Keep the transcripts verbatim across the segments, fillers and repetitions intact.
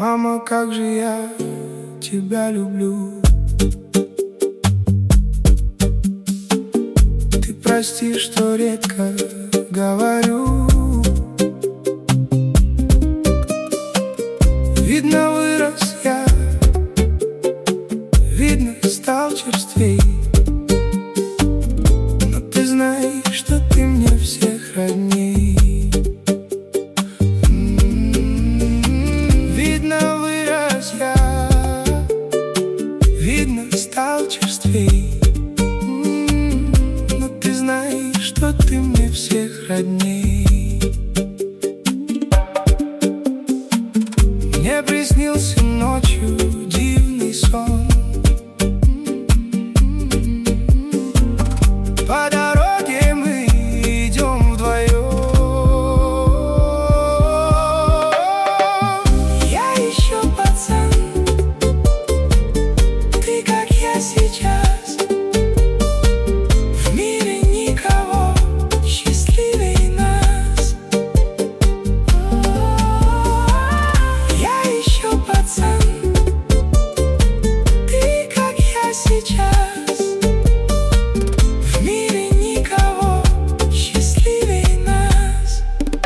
Мама, как же я тебя люблю. Ты прости, что редко говорю. Видно, вырос я, видно, стал черствей. Но ты знаешь, что ты мне всех родней. Видно, вырос я, видно, стал черствей. Но ты знаешь, что ты мне всех родней. Мне приснился ночью дивный сон. По дороге мы идем вдвоем. Я еще пацан, ты как я сейчас. В мире никого счастливее нас. Я еще пацан, ты как я сейчас. В мире никого счастливее нас.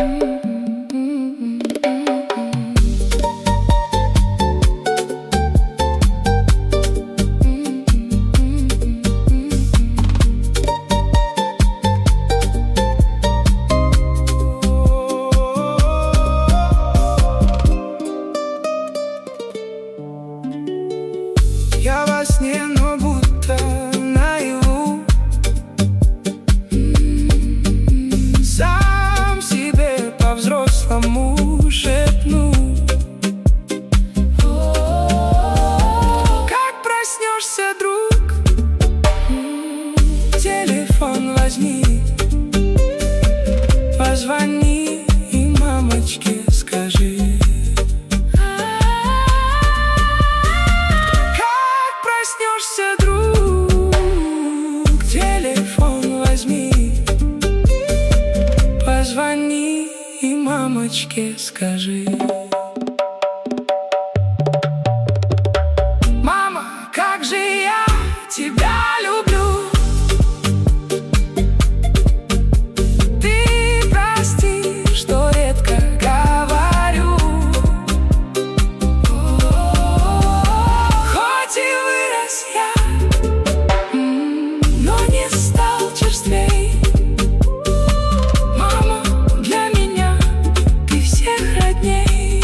Я во сне, но будто наяву. Сам себе по-взрослому шепну. Как проснешься, друг, телефон возьми, позвони и мамочке скажи. Проснешься, друг, телефон возьми, позвони и мамочке скажи. Мама, как же я тебя люблю. Ты прости, что редко говорю. Хоть и вырос я, но не стал черствей. Мама, для меня ты всех родней.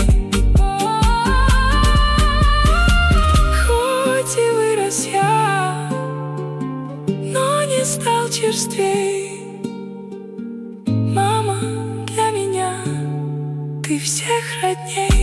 Хоть и вырос я, но не стал черствей. Мама, для меня ты всех родней.